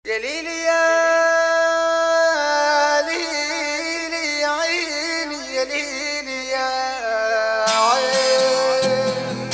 يا ليلي يا ليلي يا عيني يا ليلي يا عيني.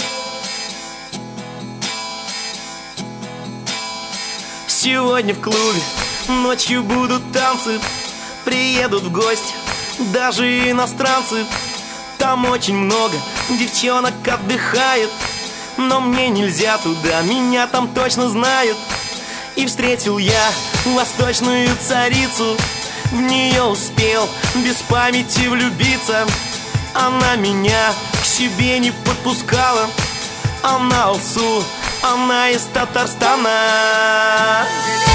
Сегодня в клубе ночью будут танцы, приедут в гости даже иностранцы. Там очень много девчонок отдыхает, но мне нельзя туда, меня там точно знают. И встретил я восточную царицу, в нее успел без памяти влюбиться. Она меня к себе не подпускала, она алсу, она из Татарстана.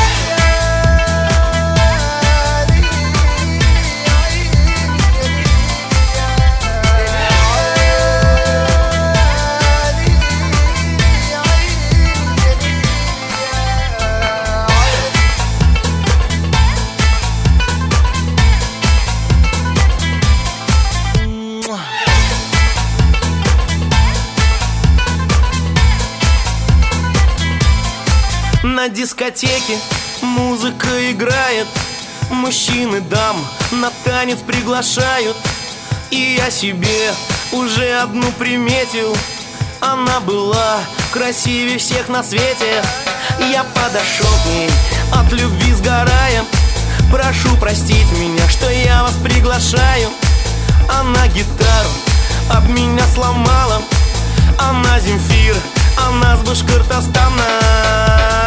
На дискотеке музыка играет, мужчины дам на танец приглашают. И я себе уже одну приметил, она была красивее всех на свете. Я подошел к ней от любви сгорая, прошу простить меня, что я вас приглашаю. Она гитару об меня сломала, она Земфир, она с Башкортостана.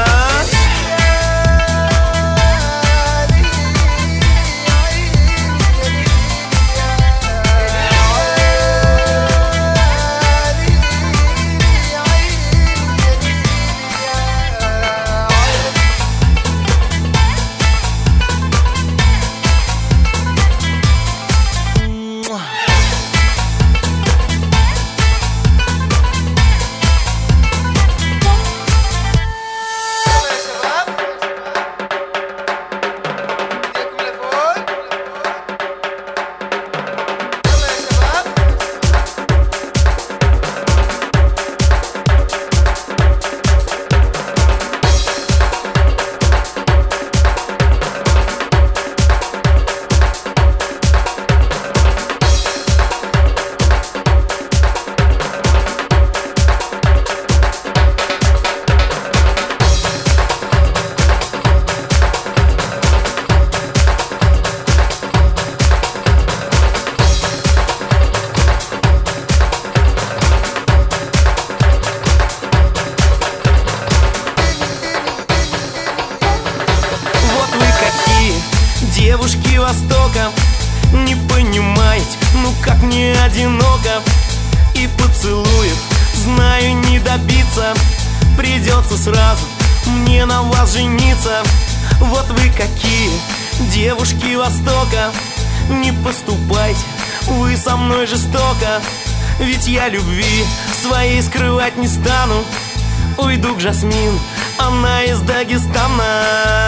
Девушки Востока, не понимаете, ну как мне одиноко. И поцелуев, знаю, не добиться, придется сразу мне на вас жениться. Вот вы какие, девушки Востока, не поступайте вы со мной жестоко. Ведь я любви своей скрывать не стану, уйду к Жасмин, она из Дагестана.